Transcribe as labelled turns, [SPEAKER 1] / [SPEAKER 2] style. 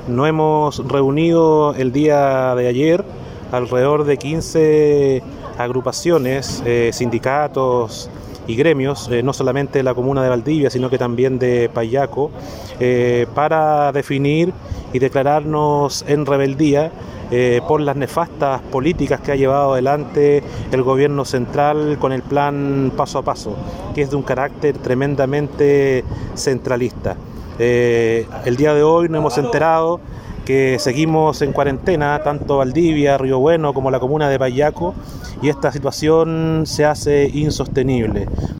[SPEAKER 1] Nos hemos reunido el día de ayer alrededor de 15 agrupaciones, sindicatos y gremios, no solamente de la comuna de Valdivia, sino que también de Payaco, para definir y declararnos en rebeldía por las nefastas políticas que ha llevado adelante el gobierno central con el plan paso a paso, que es de un carácter tremendamente centralista. El día de hoy nos hemos enterado que seguimos en cuarentena, tanto Valdivia, Río Bueno como la comuna de Payaco, y esta situación se hace insostenible.